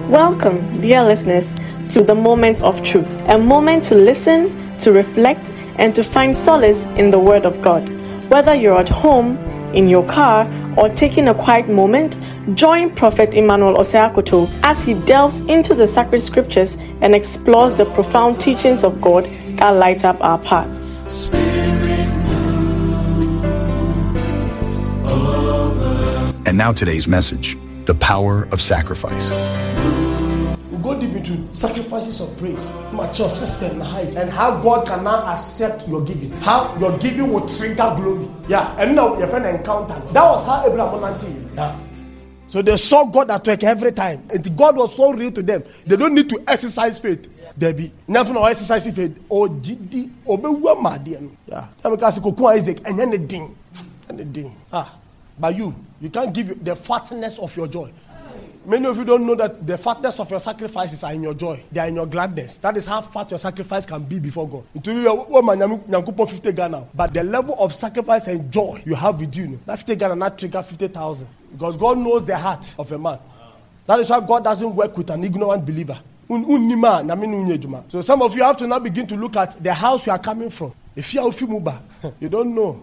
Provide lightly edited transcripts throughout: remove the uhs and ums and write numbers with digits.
Welcome, dear listeners, to the Moment of Truth, a moment to listen, to reflect, and to find solace in the Word of God. Whether you're at home, in your car, or taking a quiet moment, join Prophet Emmanuel Oseakoto as he delves into the sacred scriptures and explores the profound teachings of God that light up our path. And now today's message, the power of sacrifice. We go deep into sacrifices of praise, mature system, and how God can now accept your giving. How your giving will trigger glory. Yeah, and now your friend encountered. That was how Abraham went. Yeah. So they saw God at work every time. And God was so real to them. They don't need to exercise faith. There be nothing no exercise faith. Oh, GD, obewa madian. Yeah. Because Isaac and then the ding. But you can't give the fatness of your joy. Many of you don't know that the fatness of your sacrifices are in your joy. They are in your gladness. That is how fat your sacrifice can be before God. It will be 50 Ghana. But the level of sacrifice and joy you have with you, that 50 Ghana not trigger 50,000. Because God knows the heart of a man. That is why God doesn't work with an ignorant believer. So some of you have to now begin to look at the house you are coming from. If you don't know.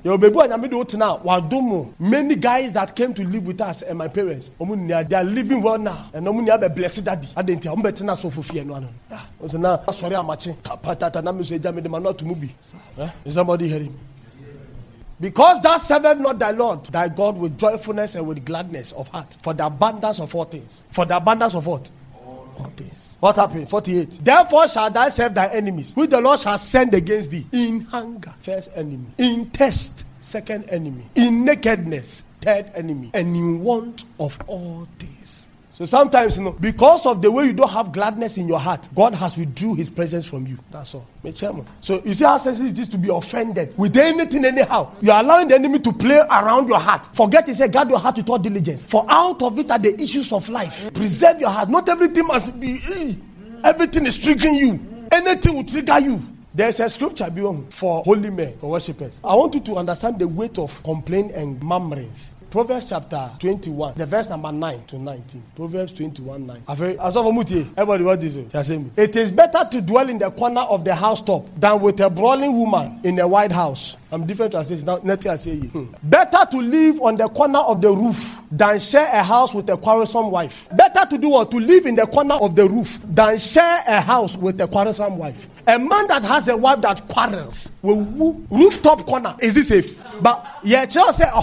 Many guys that came to live with us and my parents, they are living well now. And they have a blessed daddy. Is somebody hearing me? Because thou servest not thy Lord, thy God, with joyfulness and with gladness of heart, for the abundance of all things. For the abundance of what? All things. What happened? 48. Therefore shall thou serve thy enemies, which the Lord shall send against thee. In hunger, first enemy. In thirst, second enemy. In nakedness, third enemy. And in want of all things. So sometimes, because of the way you don't have gladness in your heart, God has withdrew his presence from you. That's all. So you see how sensitive it is to be offended with anything anyhow. You are allowing the enemy to play around your heart. Forget it, say guard your heart with all diligence. For out of it are the issues of life. Preserve your heart. Not everything must be, everything is triggering you. Anything will trigger you. There's a scripture for holy men, for worshippers. I want you to understand the weight of complaint and murmurings. Proverbs chapter 21, the verse number 9 to 19. Proverbs 21, 9. Everybody, what is it? It is better to dwell in the corner of the housetop than with a brawling woman in a wide house. I'm different to say now. Better to live on the corner of the roof than share a house with a quarrelsome wife. Better to do what? To live in the corner of the roof than share a house with a quarrelsome wife. A man that has a wife that quarrels will rooftop corner. Is it safe? But yeah, just say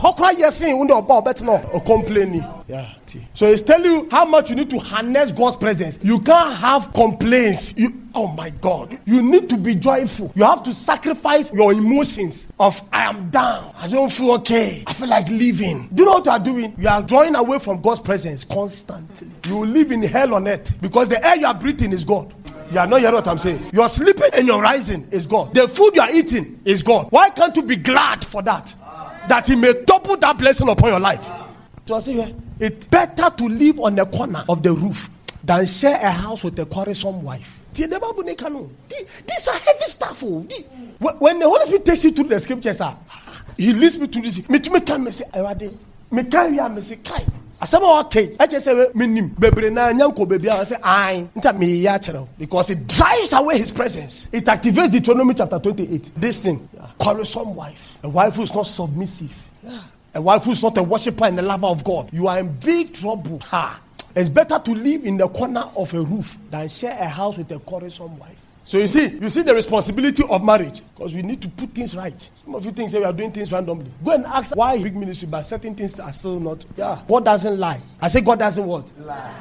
complaining. Yeah. So it's telling you how much you need to harness God's presence. You can't have complaints. Oh my God. You need to be joyful. You have to sacrifice your emotions of I am down. I don't feel okay. I feel like leaving. Do you know what you are doing? You are drawing away from God's presence constantly. You will live in hell on earth because the air you are breathing is God. You are not hearing what I'm saying. Your sleeping and your rising is God. The food you are eating is God. Why can't you be glad for that? That he may double that blessing upon your life. It's better to live on the corner of the roof than share a house with a quarrelsome wife. These are heavy stuff. When the Holy Spirit takes you to the scriptures, he leads me to this. I just say because it drives away his presence. It activates Deuteronomy chapter 28. This thing, quarrelsome wife, a wife who is not submissive, a wife who is not a worshiper and a lover of God. You are in big trouble. It's better to live in the corner of a roof than share a house with a quarrelsome wife. So you see the responsibility of marriage, because we need to put things right. Some of you think we are doing things randomly. Go and ask why big ministry, but certain things are still not. Yeah, God doesn't lie. I say God doesn't what? Lie.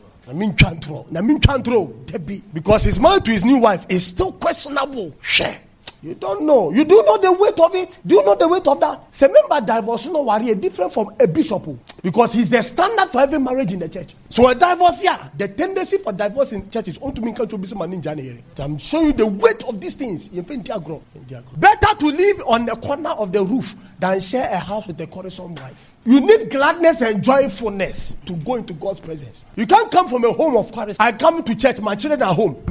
Yeah. Because his marriage to his new wife is still questionable. Share. You don't know. You do know the weight of it. Do you know the weight of that? Say, remember, divorce no worry different from a bishop, because he's the standard for every marriage in the church. So a divorce, the tendency for divorce in churches on to me can't be some in January. So I'm showing you the weight of these things. Better to live on the corner of the roof than share a house with a quarrelsome wife. You need gladness and joyfulness to go into God's presence. You can't come from a home of quarrels. I come to church, my children are home.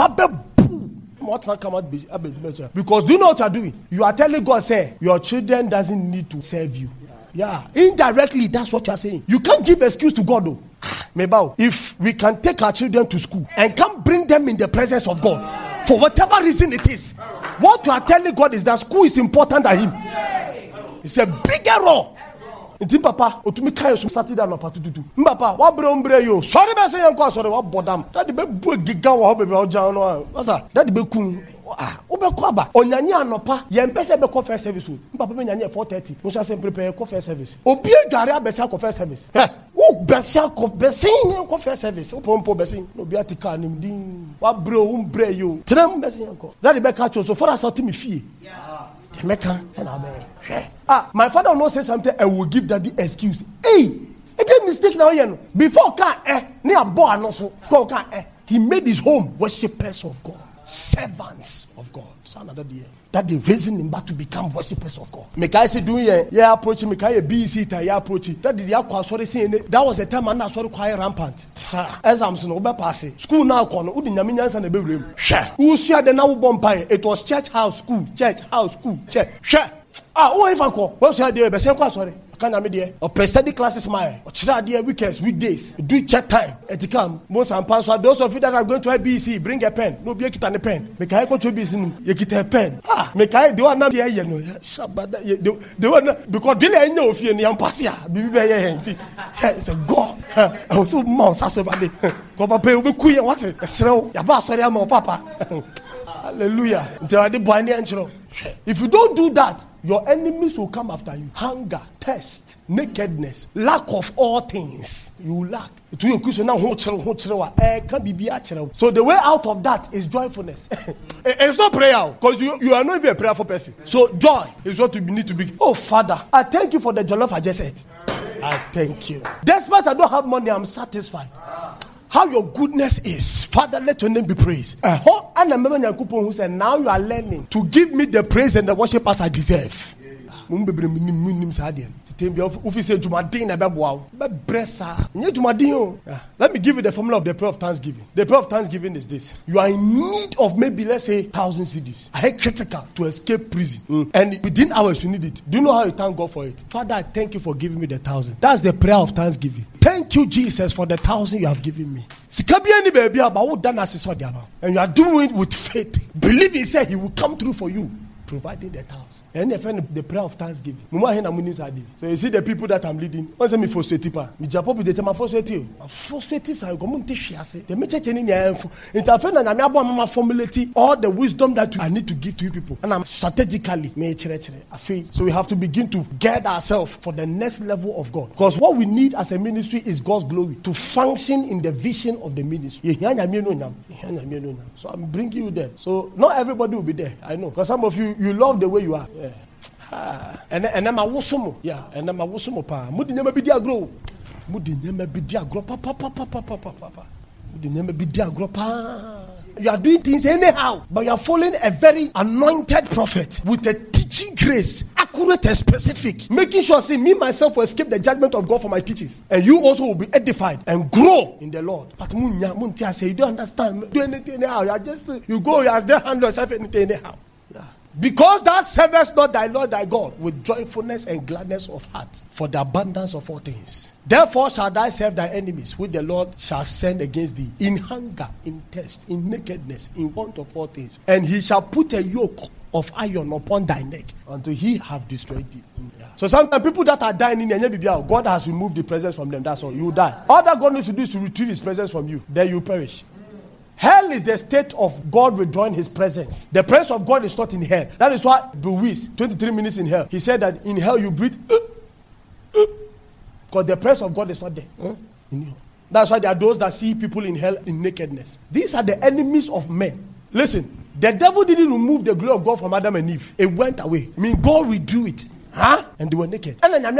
Because do you know what you are doing? You are telling God, say, your children doesn't need to serve you. Yeah. Indirectly, that's what you are saying. You can't give excuse to God though. If we can take our children to school and come bring them in the presence of God, for whatever reason it is, what you are telling God is that school is important than him. It's a big error. Papa, otumi kai so Saturday no patututu. Papa, wa bre yo. Sorry be say yanko sorry wa bodam. That be bu giga wa be ojan no. Wasa, that be kun. Obekọ aba. Onyanye anopa, ye mpese be call first service. Papa be nyanye 4:30. We shall say prepare call first service. Obi adware abesa call first service. Wo besa call besin call first service. Opompo besin. No bi atika nim din. Wa bre yo. Tram besin yanko. That be catch so for us me fie. My father will not say something, I will give that the excuse. Hey, it is a mistake now. Before he made his home worshippers of God, servants of God. That they raising him back to become worshippers of God. Mekai say do yeah approach Mekai BC ta approach. That did yakwa sorry saying that was the time and sorry quite rampant. As I'm so no pass school now kono udi nyame nyansa na bewrem. Who share the now bompire? It was church house school, church. Who even call? What's your idea? Be say kwa sorry. Can I be there? Or study classes my or children weekends, weekdays, do check time. Etikam, most and password. Those of you that are going to IBC, bring a pen. No be a pen. Make I go to BC, you get a pen. Make I do not here, you know. The one because they know if you're near Passia, it's a God. I was so mouse as somebody. Go pay over queen, what's it? A slow, your boss, papa. Hallelujah. If you don't do that, your enemies will come after you. Hunger, thirst, nakedness, lack of all things. You lack. So the way out of that is joyfulness. It's not prayer because you are not even a prayerful person. So joy is what you need to be. Oh Father, I thank you for the jollof I just ate. I thank you. Despite I don't have money, I'm satisfied. How your goodness is. Father, let your name be praised. And I remember who said, now you are learning to give me the praise and the worship as I deserve. Let me give you the formula of the prayer of thanksgiving. The prayer of thanksgiving is this. You are in need of maybe, let's say, 1,000 cedis. I hate critical to escape prison. And within hours, you need it. Do you know how you thank God for it? Father, I thank you for giving me the 1,000. That's the prayer of thanksgiving. Thank you, Jesus, for the 1,000 you have given me. And you are doing it with faith. Believe he said he will come through for you, providing the 1,000. And the prayer of thanksgiving. So you see the people that I'm leading. One say me frustrated. Me japo be the time frustrated. Frustrated say go mun teshiase. The message any nyamfo. Interfere na me abo mama formulate all the wisdom that I need to give to you people. And I'm strategically me chere. So we have to begin to guide ourselves for the next level of God. Because what we need as a ministry is God's glory to function in the vision of the ministry. So I'm bringing you there. So not everybody will be there. I know. Because some of you love the way you are. Yeah. And then my wosumo, yeah, and then my wosumo pa. Mudi nyama bidi agro papa. Mudi nyama bidi agro pa. You are doing things anyhow, but you are following a very anointed prophet with a teaching grace, accurate and specific, making sure, see, me myself will escape the judgment of God for my teachings, and you also will be edified and grow in the Lord. But muntia say you don't understand. Do anything anyhow. You go, you ask them handle yourself anything anyhow. Because thou servest not thy Lord thy God with joyfulness and gladness of heart for the abundance of all things. Therefore shall thou serve thy enemies, which the Lord shall send against thee, in hunger, in thirst, in nakedness, in want of all things. And he shall put a yoke of iron upon thy neck until he have destroyed thee. Yeah. So sometimes people that are dying in God has removed the presence from them. That's all. You die. All that God needs to do is to retrieve his presence from you. Then you perish. Hell is the state of God withdrawing his presence. The presence of God is not in hell. That is why Boaz, 23 minutes in hell, he said that in hell you breathe because the presence of God is not there. That's why there are those that see people in hell in nakedness. These are the enemies of men. Listen, the devil didn't remove the glory of God from Adam and Eve. It went away. I mean, God withdrew it. And they were naked. So it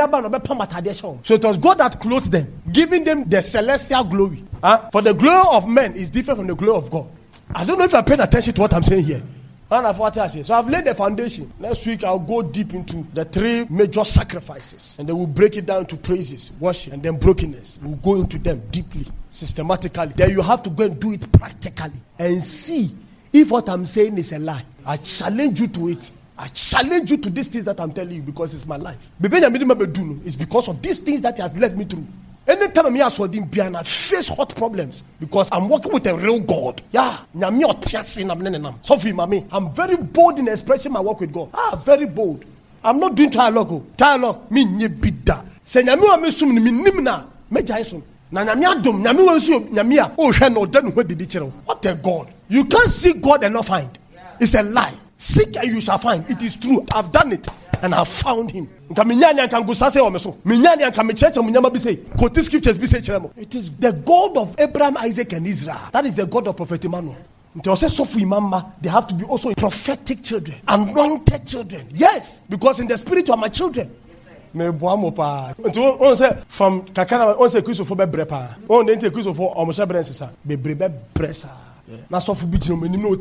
was God that clothed them, giving them the celestial glory. For the glory of men is different from the glory of God. I don't know if you're paying attention to what I'm saying here. So I've laid the foundation. Next week I'll go deep into the 3 major sacrifices, and then we'll break it down to praises, worship, and then brokenness. We'll go into them deeply, systematically. Then you have to go and do it practically and see if what I'm saying is a lie. I challenge you to it. I challenge you to these things that I'm telling you because it's my life. It's because of these things that has led me through. Anytime I'm here, I face hot problems because I'm working with a real God. Yeah, I'm very bold in expressing my work with God. Very bold. I'm not doing dialogue. Dialogue me nye bida. Say nyame wa mesum ni nimna meja so. Na nyame adom nyame wa nsu nyame a o hwe no dan ho didi kire. What a God. You can't seek God and not find. It's a lie. Seek and you shall find. It is true. I've done it and I've found him. It is the God of Abraham, Isaac, and Israel. That is the God of Prophet Emmanuel. They have to be also prophetic children, anointed children. Yes, because in the spirit you are my children. From Kakana, on se Christopher Brepa, on the Christopher Omusha Brensisa, Bebrebe Bressa. Now, so for beating me, no,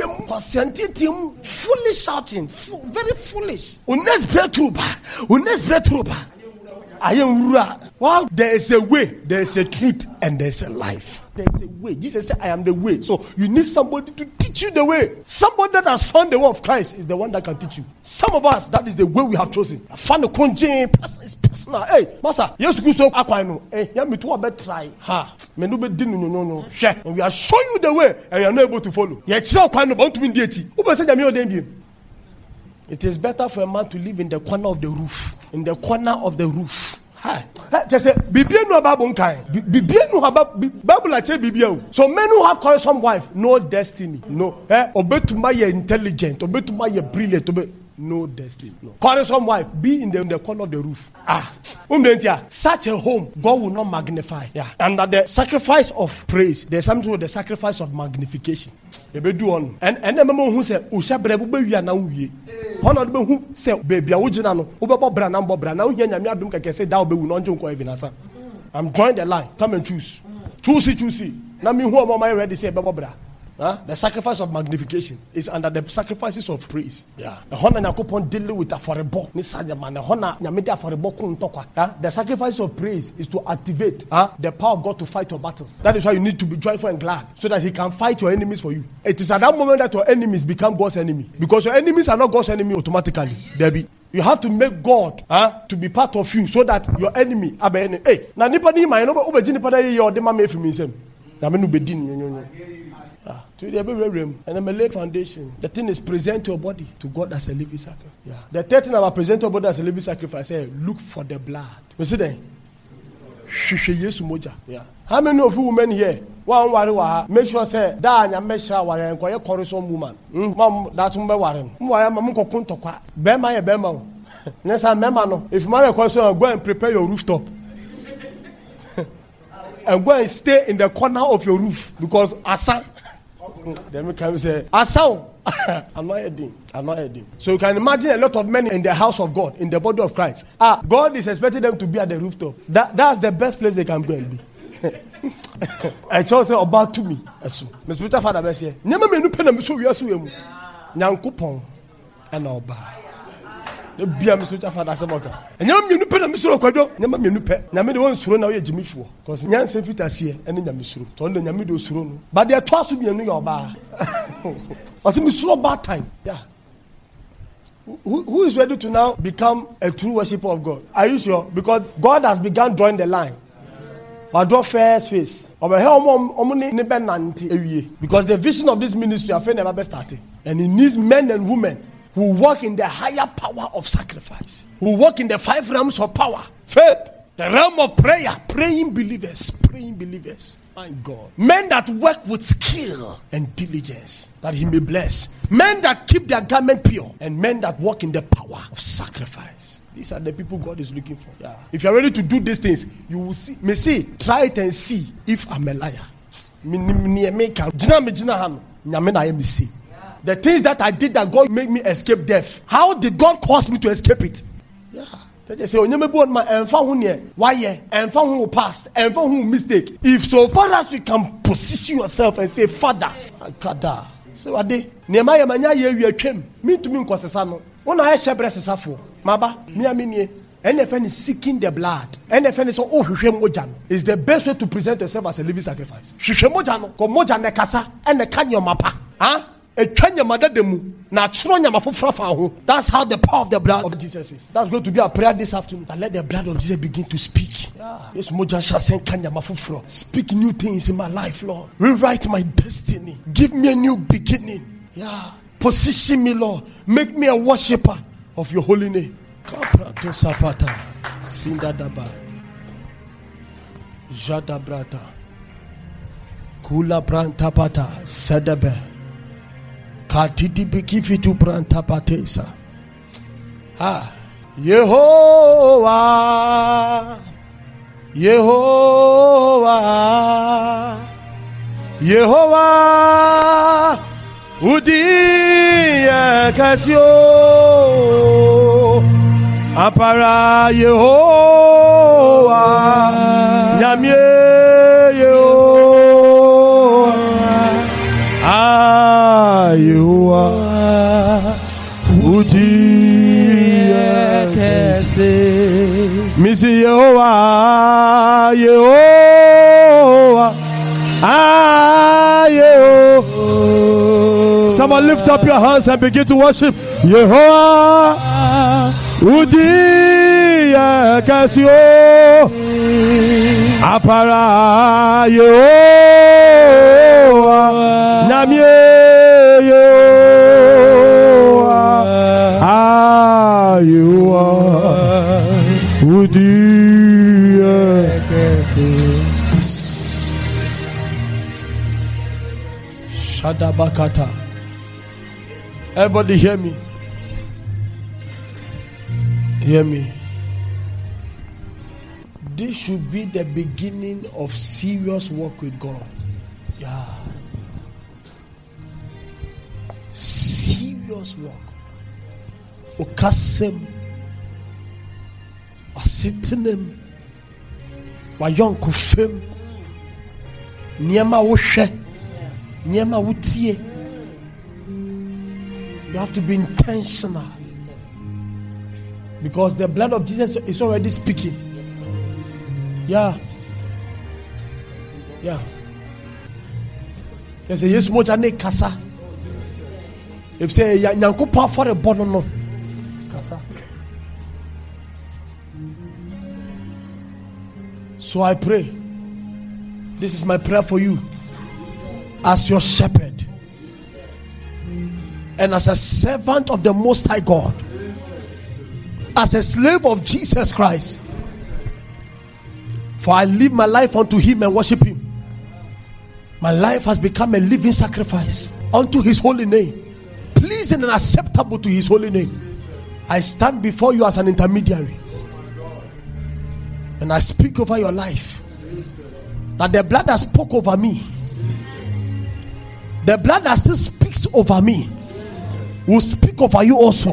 fully shouting, very foolish. Unless bread I am right. Well, there is a way, there is a truth, and there is a life. There is a way. Jesus said, I am the way. So you need somebody to teach you the way. Somebody that has found the way of Christ is the one that can teach you. Some of us, that is the way we have chosen. I found the conjure, it's personal. Hey, Master, yes, go so aquino. Hey, yeah, me too, I better try. Ha, me no be no. Share, and we are showing you the way, and you are not able to follow. Yeah, children aquino about to be deity. Who say me? It is better for a man to live in the corner of the roof. In the corner of the roof. Just say, Bibiano Babunkai. Bibiano Bible so men who have corresponding wife, no destiny. No. Obey to my intelligent, obey to my brilliant, obey. No destiny. No. Corresponding wife, be in the corner of the roof. Such a home, God will not magnify. Yeah. And at the sacrifice of praise, there's something with the sacrifice of magnification. They be do on. And the memo who said, Usha Brebu, you are now ye. Honor who said, Baby, I would know, Uber Branham Bobra, now here, Yamia can say, Thou be not Junko Evinasa. I'm drawing the line. Come and choose. Choose. Now, me who am I ready to say, Babra? The sacrifice of magnification is under the sacrifices of praise. Yeah. The sacrifice of praise is to activate the power of God to fight your battles. That is why you need to be joyful and glad so that He can fight your enemies for you. It is at that moment that your enemies become God's enemy, because your enemies are not God's enemy automatically. Debbie, you have to make God to be part of you so that your enemy. Hey, now nipani ma no be jini pada ye de ma me fi mi nsem. Na me no be din. To the and a lay foundation. The thing is, present your body to God as a living sacrifice. Yeah. The third thing about present your body as a living sacrifice, look for the blood. You see that? Yeah. How many of you women here? Make sure say that you make sure you are a corresponding woman. That's worry. If you marry a correspondent, go and prepare your rooftop. And go and stay in the corner of your roof, because asa. Then we can say, asa. I'm not heading. So you can imagine a lot of men in the house of God, in the body of Christ. God is expecting them to be at the rooftop. That's the best place they can go and be. I told you about to me. My spiritual father said, "Never me no pen and so we are so Nyankopon and Oba." The beer Mr. Father Samoka. And you put a Mr. Quado, never me nupe. Namid won't throw now a Jimmy for. Because Yan Saint Vitas here and in the Misru. Told the Yamido Suru. But they are twice to be a New York bar. Was it Miss bad time? Yeah. Who is ready to now become a true worshipper of God? Are you sure? Because God has begun drawing the line. But draw first face. Because the vision of this ministry have never started. And it needs men and women who walk in the higher power of sacrifice, who walk in the 5 realms of power, faith, the realm of prayer, praying believers, my God. Men that work with skill and diligence, that He may bless. Men that keep their garment pure, and men that walk in the power of sacrifice. These are the people God is looking for. Yeah. If you are ready to do these things, you will see. Try it and see if I'm a liar. The things that I did that God made me escape death. How did God cause me to escape it? Yeah. They say, why? Past, mistake. If so far as you can position yourself and say, Father, so are they? Nehemiah manya ye came. Me to me nkosesano. Una I shebre sesafo. Maba, me and the friend is seeking the blood. And the friend is is the best way to present yourself as a living sacrifice. And the kanyo mapa. That's how the power of the blood of Jesus is. That's going to be our prayer this afternoon. That let the blood of Jesus begin to speak. Speak new things in my life, Lord. Rewrite my destiny. Give me a new beginning. Yeah. Position me, Lord. Make me a worshiper of your holy name. Jadabrata. Kula branta pata. Sedebe. Katiti bikifi tu branta patesa. Yehovah. Yehovah. Yehovah. Udiye kasio. Apara Yehovah. Nyamye Yehovah. Yehovah. Udiye kase. Misi Yehovah. Yehovah. Yehovah. Someone lift up your hands and begin to worship Yehovah. Udiya kasio apara Yehovah. Namye Yehovah. Yehovah. Udiya kasio. Shadabakata. Everybody hear me. Hear me. This should be the beginning of serious work with God. Yeah. Serious work. Okasem. Wasitinem. Wayonkufem. Niema woshe. Niema wutie. You have to be intentional. Because the blood of Jesus is already speaking. Yeah. Yeah. They say, yes, moja ne kasa. If say, yanku pa for a bono no. Kasa. So I pray. This is my prayer for you. As your shepherd. And as a servant of the Most High God. As a slave of Jesus Christ. For I live my life unto him and worship him. My life has become a living sacrifice unto his holy name, pleasing and acceptable to his holy name. I stand before you as an intermediary, and I speak over your life that the blood that spoke over me, the blood that still speaks over me, will speak over you also.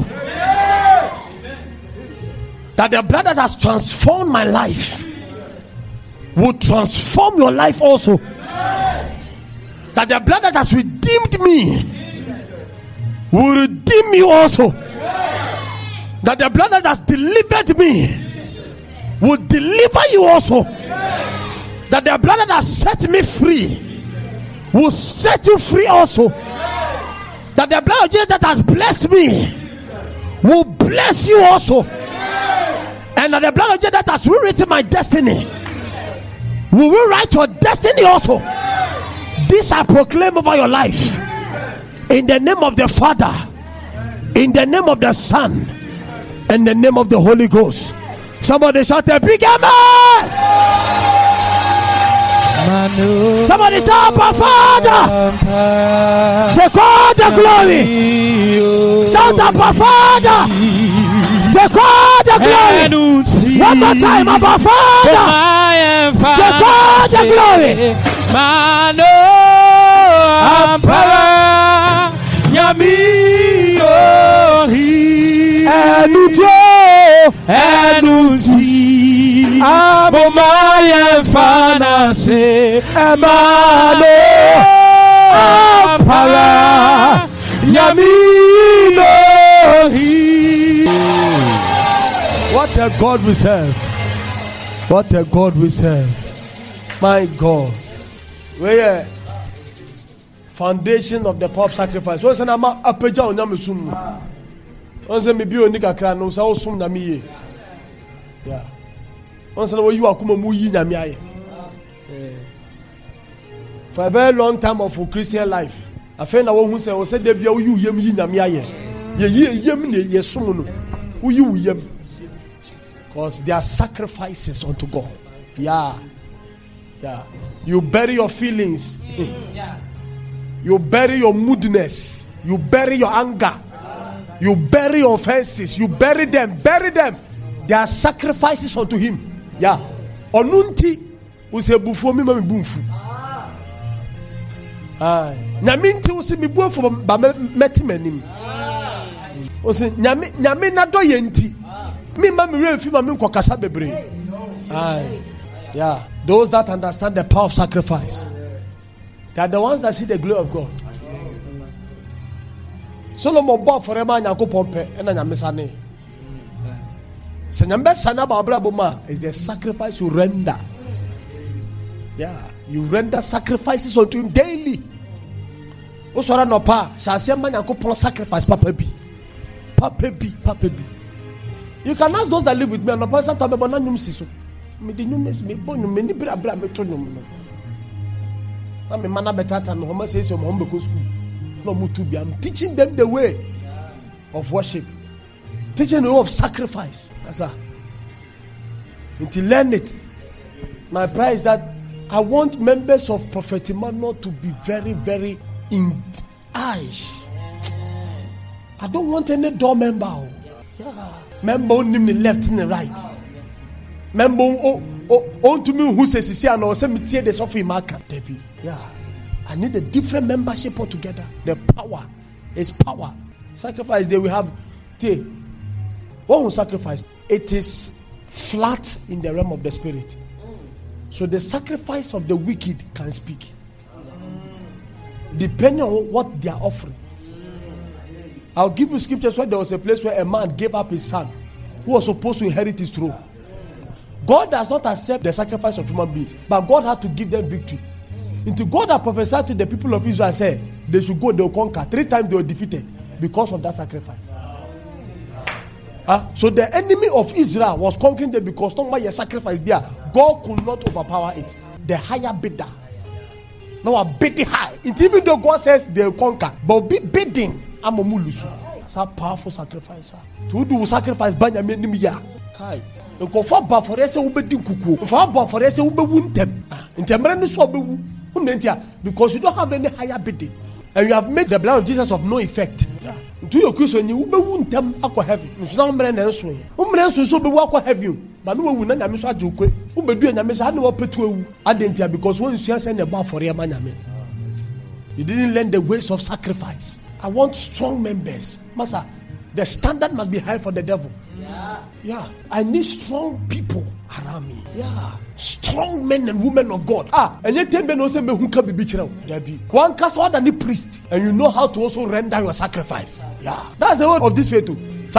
That the blood that has transformed my life will transform your life also. That the blood that has redeemed me will redeem you also. That the blood that has delivered me will deliver you also. That the blood that has set me free will set you free also. That the blood of Jesus that has blessed me will bless you also. And that the blood of Jesus that has rewritten my destiny will rewrite your destiny also. This I proclaim over your life. In the name of the Father, in the name of the Son, and the name of the Holy Ghost. Somebody shout a big amen. Somebody shout, our Father, take all the glory. Shout up, our Father, take all the glory. One more time, our Father, take all the glory. Mano ampara nyami ohi enuti abomaya fana se mano ampara nyami ohi. What a God we serve! What a God we serve! My God. Foundation of the power of sacrifice. Once na ma apeja onyame sum. Once me bi oni kakra no sa osum na me ye. Yeah. Once na wo yi akuma mu yi nyame aye. For a very long time of Christian life, I feel na wo hu say o say de bia wo yi yem yi nyame aye. Ye yem ne ye sum no. Wo yi yem. Because they are sacrifices unto God. Yeah. Yeah. You bury your feelings. You bury your moodiness. You bury your anger. You bury your offenses. You bury them. Bury them. They are sacrifices unto him. Yeah. Onunti use bufo mi mami bumfu. Nyaminti use mi bufo ba meti menim. Use nyame na do yenti. Mi mami refi mami nko kasa bebre. Yeah. Those that understand the power of sacrifice, they are the ones that see the glory of God. Solomon bought for a man and go pompe and then Yamisane. Senambe Sana Babrabuma is the sacrifice you render. Yeah, you render sacrifices unto him daily. Osora no pa, shall say man and go pon sacrifice papa bi. Papa bi. You can ask those that live with me and no person to be bonanum siso. Me di numes me bonu me ni bra me to no. Na me mana betata me homa say so mo be go school. No mutu bi. I'm teaching them the way of worship. Teaching the way of sacrifice. That's all. Until learn it. My prayer is that I want members of Prophet Emmanuel to be very, very in eyes. I don't want any door member. Yeah. Member on the left and the right. Member on to me who says he say no say me tie the sofi marker. Yeah. I need a different membership altogether. The power is power. Sacrifice there we have what will sacrifice? It is flat in the realm of the spirit. So the sacrifice of the wicked can speak. Depending on what they are offering. I'll give you scriptures where there was a place where a man gave up his son who was supposed to inherit his throne. God does not accept the sacrifice of human beings, but God had to give them victory. Until God had prophesied to the people of Israel, said they should go, they will conquer. 3 times they were defeated because of that sacrifice. So the enemy of Israel was conquering them because no matter your sacrifice there, God could not overpower it. The higher bidder. Now a bidding high. Even though God says they will conquer, but bidding, I'm a mulusu. It's a powerful sacrifice. To do sacrifice, Banyamin ya. Kai. For because you don't have any higher bidding, and you have made the blood of Jesus of no effect. To your Christian, you will them aqua heavy. It's not men so be walk heavy, but no one will not joke. Who be doing a miss? I know Adentia because when you send a bar for your man, you didn't learn the ways of sacrifice. I want strong members, Master. The standard must be high for the devil. Yeah. I need strong people around me. Yeah. Strong men and women of God. And yet men also me who can be betrayed. One cast more than the priest. And you know how to also render your sacrifice. Yeah. That's the word of this faith too.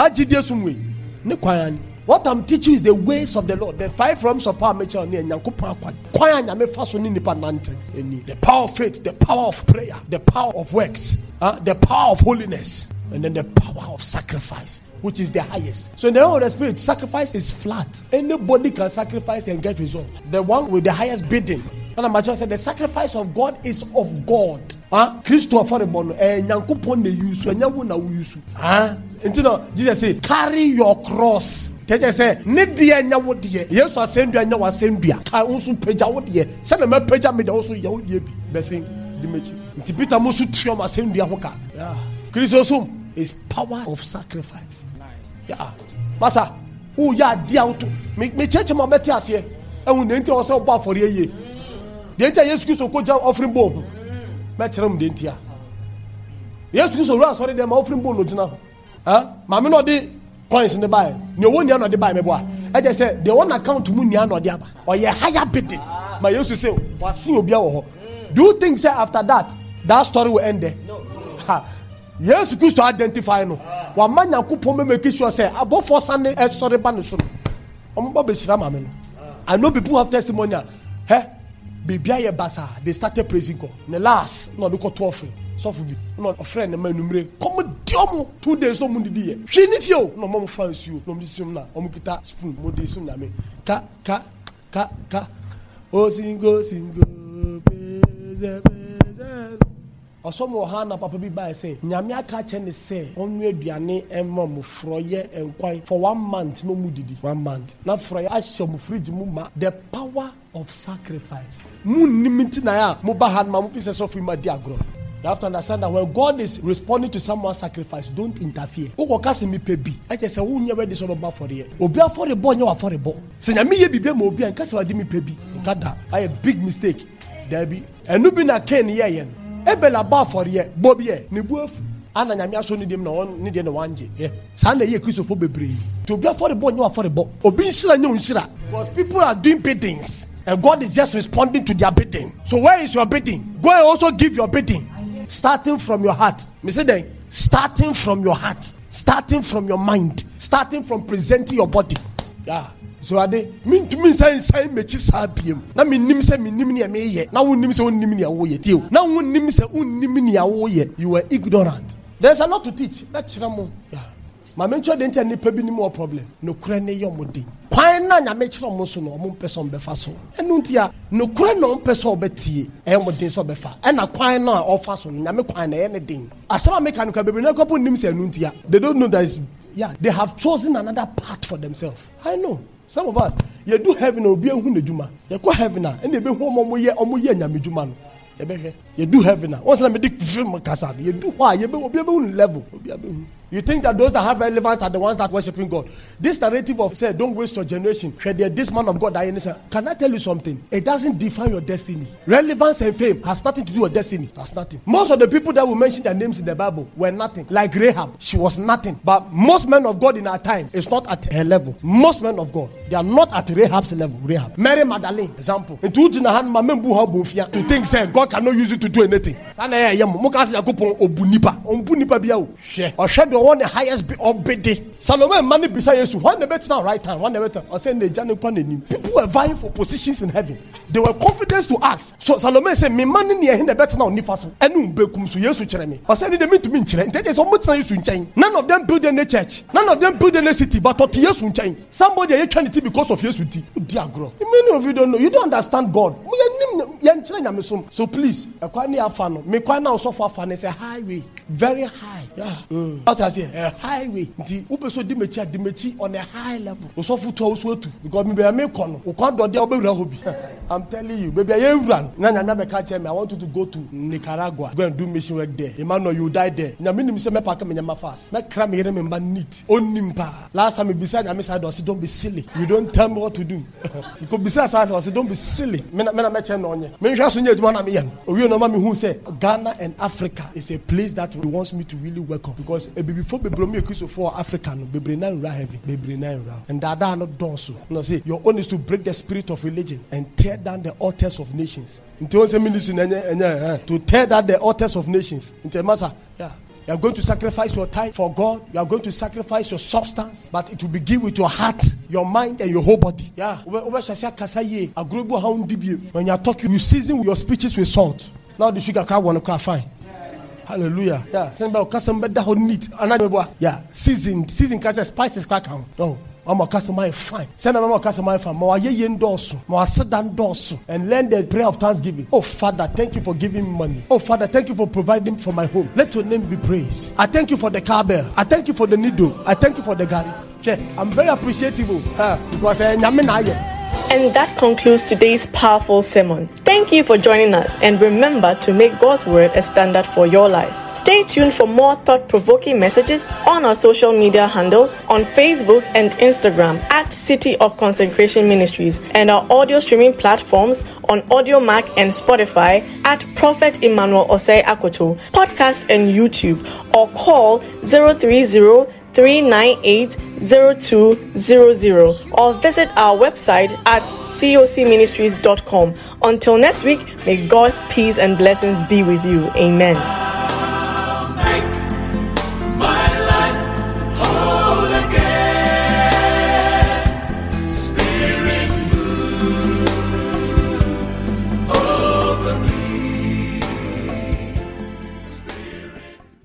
What I'm teaching is the ways of the Lord. The 5 realms of power. The power of faith, the power of prayer, the power of works, the power of holiness, and then the power of sacrifice, which is the highest. So in the realm of the spirit, sacrifice is flat. Anybody can sacrifice and get results. The one with the highest bidding. And I'm just saying the sacrifice of God is of God. Christopher Nyankopon use Jesus said, carry your cross. Jesus said, Nidia Nyawodie. Yes, I send you and you send you. I also peja wodie. Send me peja me also Yawodie. Blessing Dimitri. Tipita Musu Trioma send you. Yeah. Christosum is power of sacrifice. Yeah. Masa, who ya dia auto. Me church ma beti ase. And we nti also ba for ye. The enti Jesus Christ ko ja offering bomb. Me kyerem de enti a. Jesus Christ ro asori dem offering bomb no gina. Ma me no de coins in the buy. No one ya no de buy me boa. I just said the one account mu nia no de aba. Or ye higher bidding. Ma Jesus say, "Wasi obi a wo ho." Do you think say after that story will end there? No. Yes, Christ to identify no. One man Nyankopon me make sure say above for Sunday sorry ba no so. I know people have testimony. baby basa, they started praising God. The last, no, they got 12. So for me, not a friend, a man, come diomo 2 days, no mundi die. She need you, no mom finds you, no missuna, omukita spoon, modi suname. Ka, oh, single, Osomo hana papa bi ba say nyame aka che ne say onwe aduane emma mo froye enkwai for 1 month no mudidi 1 month na froye ahye mo fridge mu ma the power of sacrifice mu nimiti na ya mo ba han ma mo fi say so fi ma di agro. You have to understand that when God is responding to someone's sacrifice, don't interfere. Oko kasi mi pebi. Eche se wo nye ready so ba for the. Obi afore the boy nye wa for the boy. Se nyame ye bibia ma obi an kasi wa di mi pebi. Nkada, a big mistake. There be. Enu bi na Ken ye yen. Ebela ba for ye bobi e ne bu afu ana nyame aso ne dem na won ne de ne wanje sa na ye Christopher bebre to be for the boy you for the boy obi nshira nya nshira because people are doing biddings and God is just responding to their bidding. So where is your bidding? Go and also give your bidding starting from your heart. Me say then starting from your heart, starting from your mind, starting from presenting your body. Yeah. So ade mean to me say mechi sabiem na me nim say me nim ne me ye na won nim say won nim ne wo ye tio na won nim say won nim ne wo ye. You were ignorant. There's a lot to teach. Let's chira yeah. Ma mencho de ntia nipa bi ni mo problem no kura ne ye omodin kwan na nya me chira mo so no mo mpese ombefa so enu ntia no kura no mpese obetie e modin so obefa e na kwan na ofa so nya me kwan na ye ne din asema mechanical bebre na kopo nim say enu ntia they don't know that is yeah they have chosen another path for themselves. I know some of us you do heaven obi ehu na djuma you go heaven na e be hu omo ye nyame djuma no e be hwe you do heaven na once na me dik film kasa you do why you be obi hu level obi abehu. You think that those that have relevance are the ones that worshiping God. This narrative of say don't waste your generation. This man of God can I tell you something? It doesn't define your destiny. Relevance and fame has nothing to do with destiny. That's nothing. Most of the people that will mention their names in the Bible were nothing. Like Rahab, she was nothing. But most men of God in our time is not at her level. Most men of God, they are not at Rahab's level. Rahab, Mary Magdalene, example. To think say God cannot use you to do anything. One the highest bidding. Solomon money beside you. One the better now right time. One the better. I said people were vying for positions in heaven. They were confident to ask. So Solomon said, "Me money near him the better now nifaso." Enu bekum so yesu cheremi. I said they mean to me chere. Nteje so much na yesu nchen. None of them build any church. None of them build any city. But to yesu nchen. Somebody are trying to because of yesu ti. Dear grow. Many of you don't know. You don't understand God. So please, ekwani afano. Me kwa na so for afano is a highway, very high. Yeah. What I say, a highway. Nti upeso dimechi on a high level. So for to also to because me be kono. Ukwa do obe wura hobi. I'm telling you, baby, I run. Nanya be catch me. I want you to go to Nicaragua. Go and do mission work there. Emmanuel, you die there. Nyame nim say me pack me nyama fast. Me kra me here me mba neat. Onimpa. Last time me beside nyame side I say don't be silly. You don't tell me what to do. Because beside I say don't be silly. Me na me che no onye. Me hwa so nya aduma na me yen. Owi no ma me hu say Ghana and Africa is a place that wants me to really work on because before bebro me Christo for Africa no bebre na nra heaven. Bebre na nra. And that no don so. No say your own is to break the spirit of religion and tear down the altars of nations. To tear down the altars of nations. Yeah. You are going to sacrifice your time for God. You are going to sacrifice your substance, but it will begin with your heart, your mind, and your whole body. Yeah. When you are talking, you season your speeches with salt. Now the sugar crab want to cry fine. Hallelujah. Yeah. Yeah. Season catch spices crack on. Oh. Mama customer fine. Send mama customer fine. Mo aye yendoso. Mo asedan doso. And learn the prayer of thanksgiving. Oh Father, thank you for giving me money. Oh Father, thank you for providing for my home. Let your name be praised. I thank you for the cowbell. I thank you for the needle. I thank you for the gari. Yeah, I'm very appreciative because nyame na aye. And that concludes today's powerful sermon. Thank you for joining us, and remember to make God's word a standard for your life. Stay tuned for more thought-provoking messages on our social media handles on Facebook and Instagram at City of Consecration Ministries, and our audio streaming platforms on AudioMac and Spotify at Prophet Emmanuel Osei Akoto, podcast and YouTube, or call 030-398-0200 or visit our website at cocministries.com. Until next week, may God's peace and blessings be with you. Amen.